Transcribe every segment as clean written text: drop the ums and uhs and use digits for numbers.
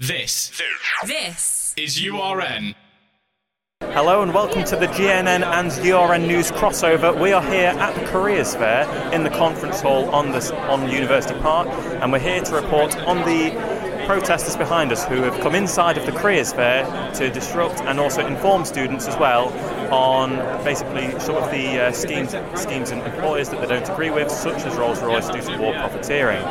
This is URN. Hello and welcome to the GNN and URN News crossover. We are here at the Careers Fair in the conference hall on University Park, and we're here to report on the protesters behind us who have come inside of the Careers Fair to disrupt and also inform students as well on basically sort of the schemes and employers that they don't agree with, such as Rolls-Royce due to war profiteering.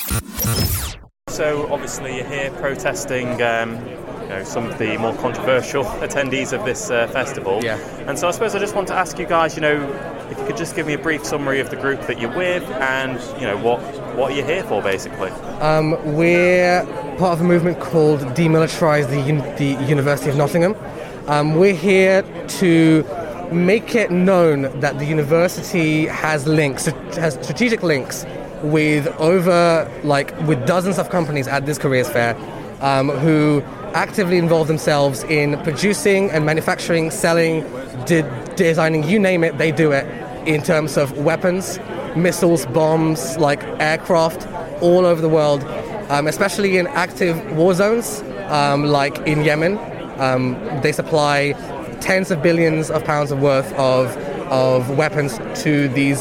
So obviously you're here protesting some of the more controversial attendees of this festival. Yeah. And so I suppose I just want to ask you guys, if you could just give me a brief summary of the group that you're with and, what you're here for, basically. We're part of a movement called Demilitarise the University of Nottingham. We're here to make it known that the university has strategic links with with dozens of companies at this careers fair who actively involve themselves in producing and manufacturing, selling, designing, you name it, they do it, in terms of weapons, missiles, bombs, like aircraft, all over the world, especially in active war zones, like in Yemen. They supply tens of billions of pounds of worth of weapons to these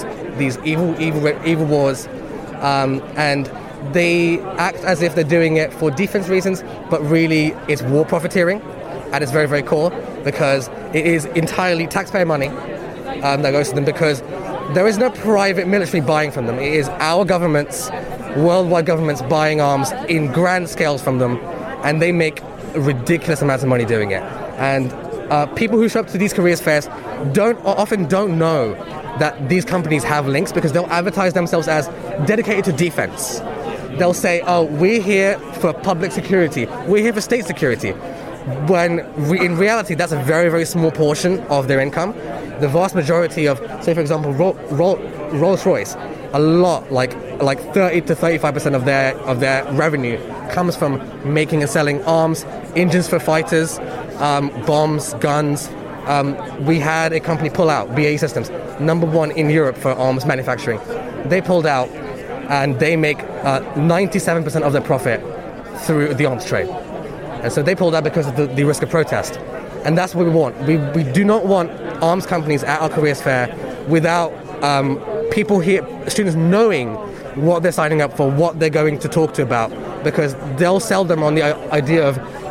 evil wars, and they act as if they're doing it for defense reasons, but really it's war profiteering at its very, very core, because it is entirely taxpayer money that goes to them, because there is no private military buying from them. It is our governments, worldwide governments, buying arms in grand scales from them, and they make ridiculous amounts of money doing it. And people who show up to these careers fairs often don't know that these companies have links, because they'll advertise themselves as dedicated to defense. They'll say, we're here for public security, we're here for state security, when in reality that's a very, very small portion of their income. The vast majority of, say for example, Rolls-Royce, a lot, like 30 to 35% of their revenue comes from making and selling arms, engines for fighters, bombs, guns. We had a company pull out, BAE Systems, number one in Europe for arms manufacturing. They pulled out, and they make 97% of their profit through the arms trade. And so they pulled out because of the risk of protest. And that's what we want. We do not want arms companies at our careers fair without people here, students knowing what they're signing up for, what they're going to talk to about, because they'll sell them on the idea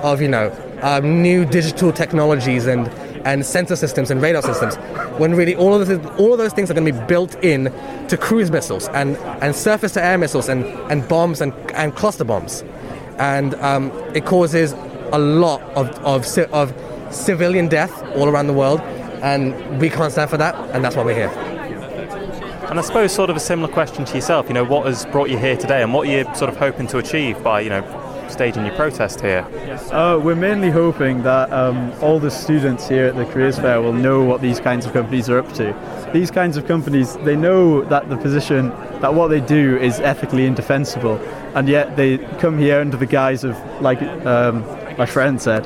of new digital technologies and sensor systems and radar systems, when really all of those things are going to be built in to cruise missiles and surface-to-air missiles and bombs and cluster bombs. And it causes a lot of civilian death all around the world, and we can't stand for that, and that's why we're here. And I suppose sort of a similar question to yourself, what has brought you here today and what you're sort of hoping to achieve by, staging your protest here? We're mainly hoping that all the students here at the Careers Fair will know what these kinds of companies are up to. These kinds of companies, they know that that what they do is ethically indefensible, and yet they come here under the guise of, like my friend said,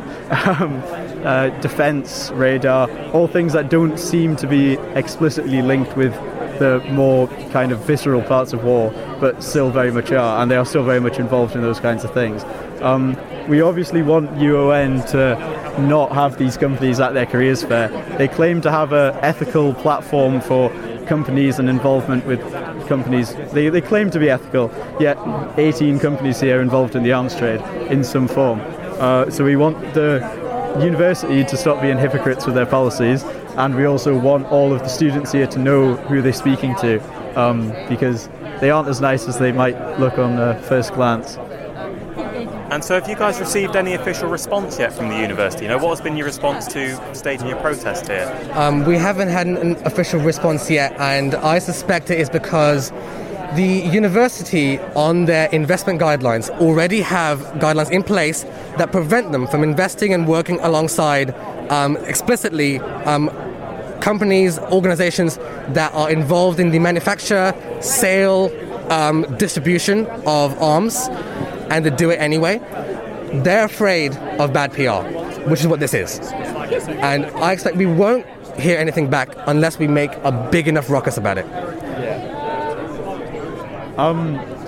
defense, radar, all things that don't seem to be explicitly linked with the more kind of visceral parts of war, but still very much are, and they are still very much involved in those kinds of things. We obviously want UON to not have these companies at their careers fair. They claim to have an ethical platform for companies and involvement with companies. They claim to be ethical, yet 18 companies here involved in the arms trade in some form. So we want the university to stop being hypocrites with their policies, and we also want all of the students here to know who they're speaking to, because they aren't as nice as they might look on first glance. And so have you guys received any official response yet from the university? What has been your response to staging your protest here? We haven't had an official response yet, and I suspect it is because the university, on their investment guidelines, already have guidelines in place that prevent them from investing and working alongside explicitly companies, organizations that are involved in the manufacture, sale, distribution of arms, and they do it anyway. They're afraid of bad PR, which is what this is. And I expect we won't hear anything back unless we make a big enough ruckus about it.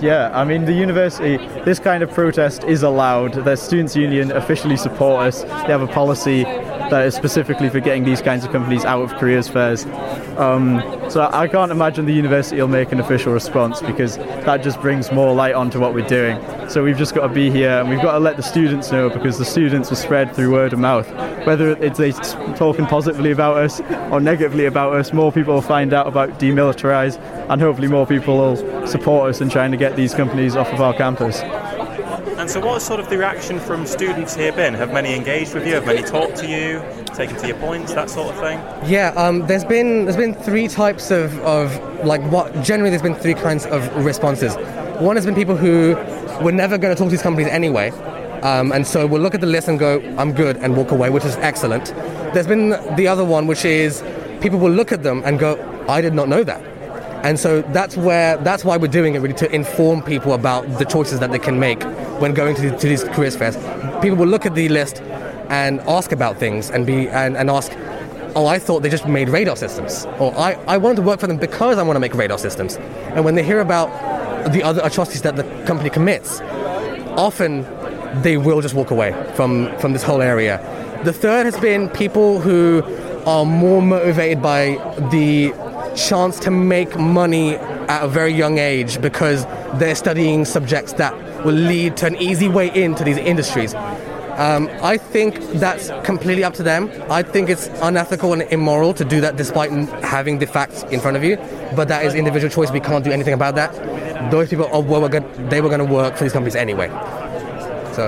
Yeah, I mean, the university, this kind of protest is allowed. The Students' Union officially support us. They have a policy that is specifically for getting these kinds of companies out of careers fairs. So I can't imagine the university will make an official response, because that just brings more light onto what we're doing. So we've just got to be here, and we've got to let the students know, because the students will spread through word of mouth. Whether it's they talking positively about us or negatively about us, more people will find out about Demilitarize, and hopefully more people will support us in trying to get these companies off of our campus. And so what's sort of the reaction from students here been? Have many engaged with you? Have many talked to you, taken to your points, that sort of thing? Yeah, there's been three types of generally there's been three kinds of responses. One has been people who were never going to talk to these companies anyway, and so will look at the list and go, I'm good, and walk away, which is excellent. There's been the other one, which is people will look at them and go, I did not know that. And so that's why we're doing it, really, to inform people about the choices that they can make when going to these careers fairs. People will look at the list and ask about things and ask, oh, I thought they just made radar systems, or I wanted to work for them because I want to make radar systems. And when they hear about the other atrocities that the company commits, often they will just walk away from this whole area. The third has been people who are more motivated by the chance to make money at a very young age, because they're studying subjects that will lead to an easy way into these industries. I think that's completely up to them. I think it's unethical and immoral to do that despite having the facts in front of you, but that is individual choice. We can't do anything about that. Those people were going to work for these companies anyway. So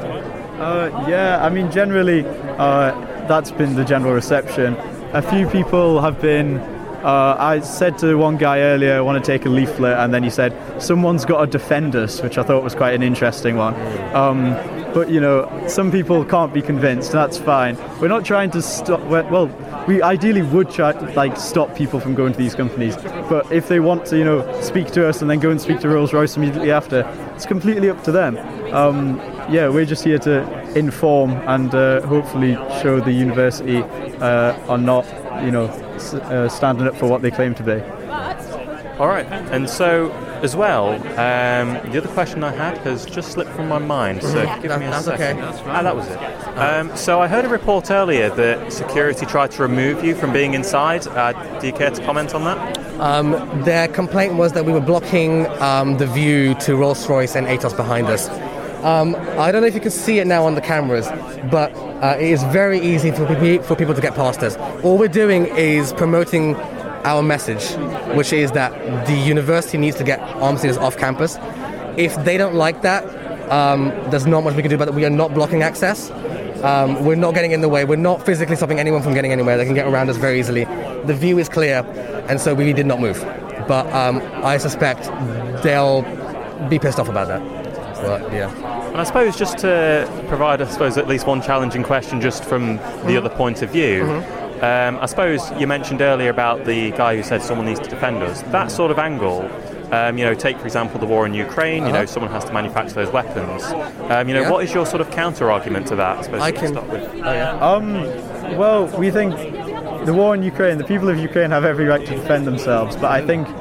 yeah, I mean, generally that's been the general reception. A few people have been I said to one guy earlier, I want to take a leaflet, and then he said, someone's got to defend us, which I thought was quite an interesting one. But, you know, some people can't be convinced, and that's fine. We're not trying to stop, well, we ideally would try to, stop people from going to these companies, but if they want to, speak to us and then go and speak to Rolls-Royce immediately after, it's completely up to them. Yeah, we're just here to inform and hopefully show the university are not, standing up for what they claim to be. All right, and so as well, the other question I had has just slipped from my mind, so give me a second. Okay. That was it. So I heard a report earlier that security tried to remove you from being inside. Do you care to comment on that? Their complaint was that we were blocking the view to Rolls-Royce and Atos behind us. I don't know if you can see it now on the cameras, but it is very easy for people to get past us. All we're doing is promoting our message, which is that the university needs to get arms dealers off campus. If they don't like that, there's not much we can do about it. We are not blocking access. We're not getting in the way. We're not physically stopping anyone from getting anywhere. They can get around us very easily. The view is clear, and so we did not move. But I suspect they'll be pissed off about that. But, yeah. And I suppose just to provide, at least one challenging question just from the other point of view, I suppose you mentioned earlier about the guy who said someone needs to defend us. That sort of angle, take, for example, the war in Ukraine, someone has to manufacture those weapons. What is your sort of counter-argument to that? I suppose start with. Well, we think the war in Ukraine, the people of Ukraine have every right to defend themselves, but I think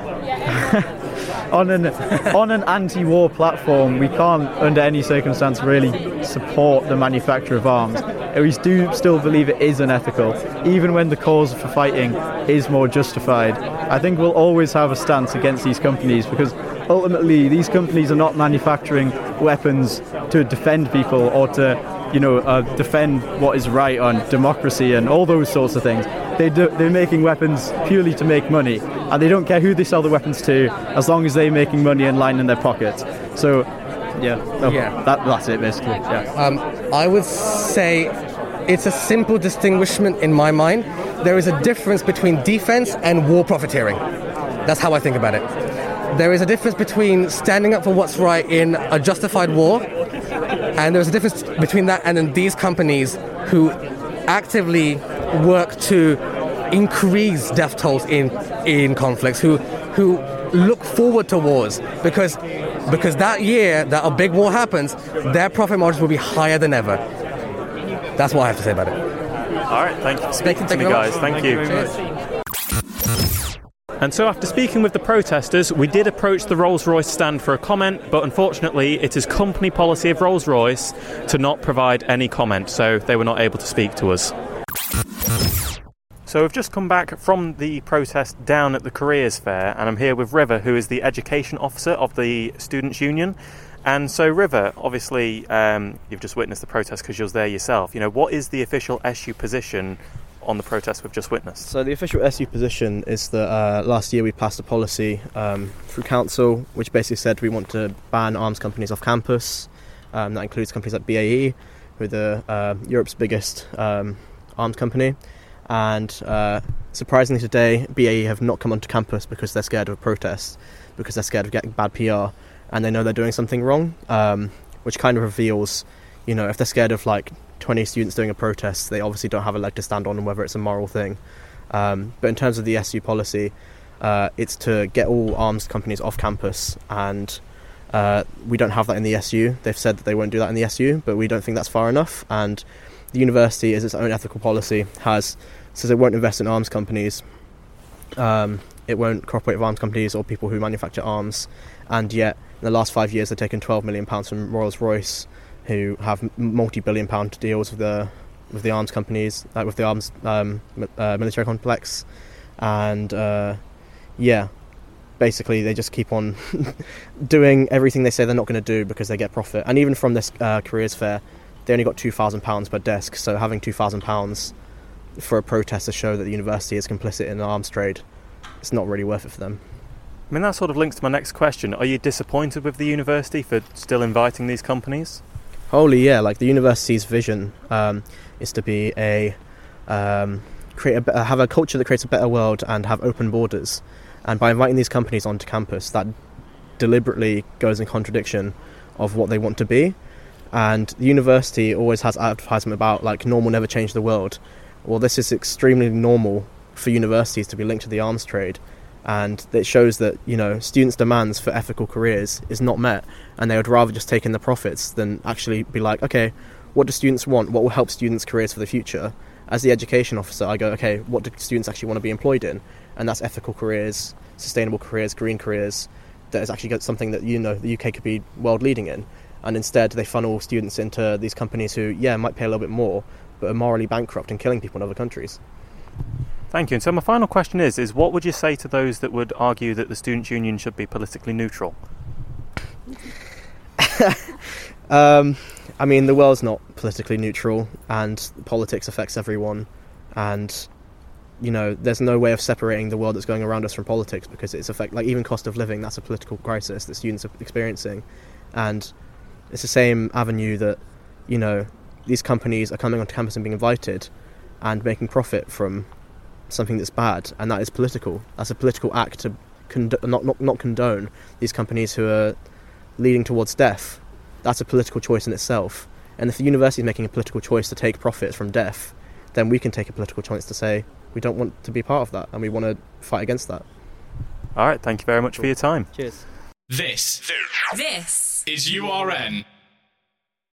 on an anti-war platform, we can't, under any circumstance, really support the manufacture of arms. We do still believe it is unethical, even when the cause for fighting is more justified. I think we'll always have a stance against these companies, because ultimately these companies are not manufacturing weapons to defend people or to defend what is right on democracy and all those sorts of things. They're making weapons purely to make money, and they don't care who they sell the weapons to, as long as they're making money and lining their pockets. So, that's it basically. Yeah. I would say it's a simple distinguishment in my mind. There is a difference between defense and war profiteering. That's how I think about it. There is a difference between standing up for what's right in a justified war, and there's a difference between that and then these companies who actively work to increase death tolls in conflicts, who look forward to wars, because that year that a big war happens, their profit margins will be higher than ever. That's what I have to say about it. All right, thank you for speaking to me, guys. Thank you. And so after speaking with the protesters, we did approach the Rolls-Royce stand for a comment, but unfortunately it is company policy of Rolls-Royce to not provide any comment, so they were not able to speak to us. So we've just come back from the protest down at the Careers Fair, and I'm here with River, who is the Education Officer of the Students' Union. And so, River, obviously you've just witnessed the protest because you was there yourself. You know, what is the official SU position on the protest we've just witnessed? So the official SU position is that last year we passed a policy through council which basically said we want to ban arms companies off campus. That includes companies like BAE, who are Europe's biggest arms company. And surprisingly today, BAE have not come onto campus because they're scared of a protest, because they're scared of getting bad PR, and they know they're doing something wrong, which kind of reveals, you know, if they're scared of like 20 students doing a protest, they obviously don't have a leg to stand on whether it's a moral thing. But in terms of the SU policy, it's to get all arms companies off campus, and we don't have that in the SU. They've said that they won't do that in the SU, but we don't think that's far enough, and the university, as its own ethical policy, says it won't invest in arms companies. It won't cooperate with arms companies or people who manufacture arms, and yet in the last 5 years they've taken £12 million from Rolls-Royce, who have multi-billion-pound deals with the arms companies, with the arms military complex, and basically they just keep on doing everything they say they're not going to do because they get profit. And even from this Careers Fair, they only got £2,000 per desk, so having £2,000 for a protest to show that the university is complicit in the arms trade, it's not really worth it for them. I mean, that sort of links to my next question. Are you disappointed with the university for still inviting these companies? Wholly, yeah. Like, the university's vision is to be have a culture that creates a better world and have open borders. And by inviting these companies onto campus, that deliberately goes in contradiction of what they want to be. And the university always has advertisement about, like, normal never change the world. Well, this is extremely normal for universities to be linked to the arms trade. And it shows that, you know, students' demands for ethical careers is not met, and they would rather just take in the profits than actually be like, okay, what do students want? What will help students' careers for the future? As the education officer, I go, okay, what do students actually want to be employed in? And that's ethical careers, sustainable careers, green careers. That is actually something that, you know, the UK could be world leading in. And instead they funnel students into these companies who, might pay a little bit more, but are morally bankrupt and killing people in other countries. Thank you. And so my final question is what would you say to those that would argue that the Students' Union should be politically neutral? I mean, the world's not politically neutral, and politics affects everyone, and, you know, there's no way of separating the world that's going around us from politics, because it's like even cost of living, that's a political crisis that students are experiencing. And it's the same avenue that, you know, these companies are coming onto campus and being invited and making profit from something that's bad, and that is political. That's a political act to not condone these companies who are leading towards death. That's a political choice in itself. And if the university is making a political choice to take profits from death, then we can take a political choice to say we don't want to be part of that and we want to fight against that. All right, thank you very much for your time. Cheers. This is URN.